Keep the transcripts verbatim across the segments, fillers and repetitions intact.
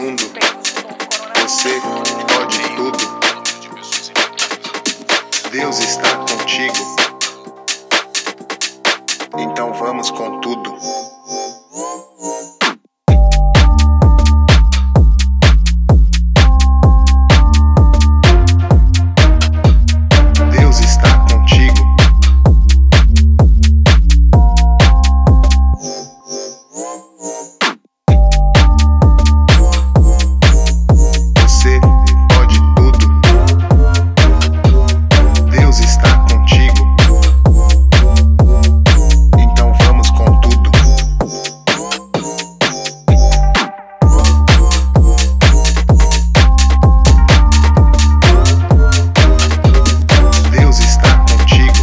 mundo, você pode tudo. Deus está contigo. Então vamos com tudo. Deus está contigo. Você pode tudo. Deus está contigo. Então vamos com tudo. Deus está contigo.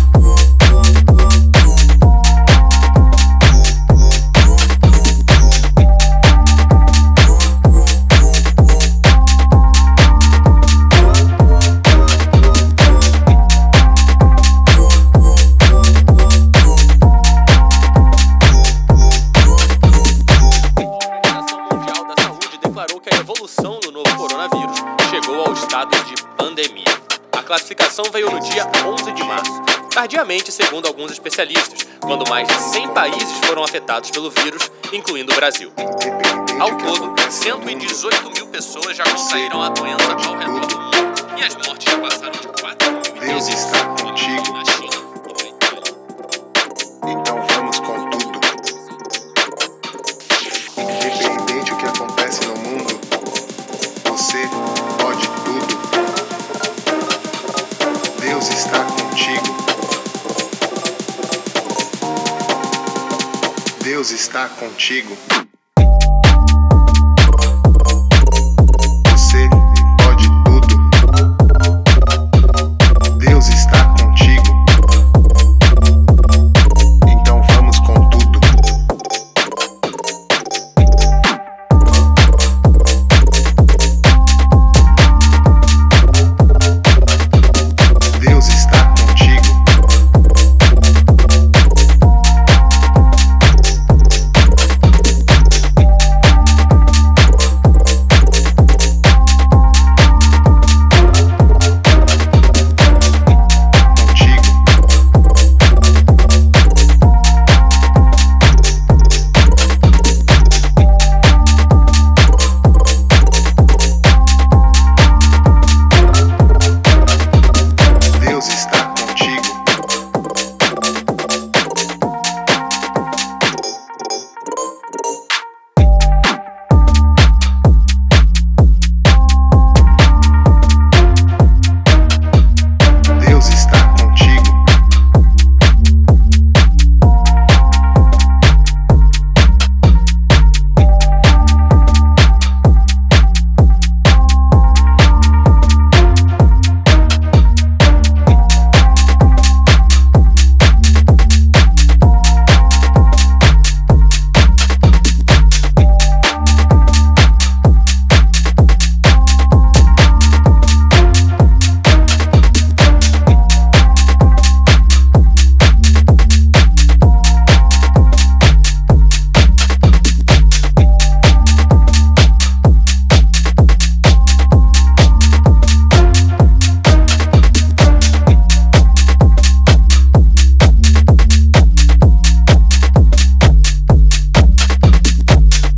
Declarou que a evolução do novo coronavírus chegou ao estado de pandemia. A classificação veio no dia onze de março, tardiamente, segundo alguns especialistas, quando mais de cem países foram afetados pelo vírus, incluindo o Brasil. Ao todo, cento e dezoito mil pessoas já contraíram a doença ao redor do mundo, e as mortes já passaram de quatro mil Deus está contigo. na China e na Itália. Então vamos com tudo. Independente do que acontece no mundo, você pode tudo. Deus está contigo. Deus está contigo.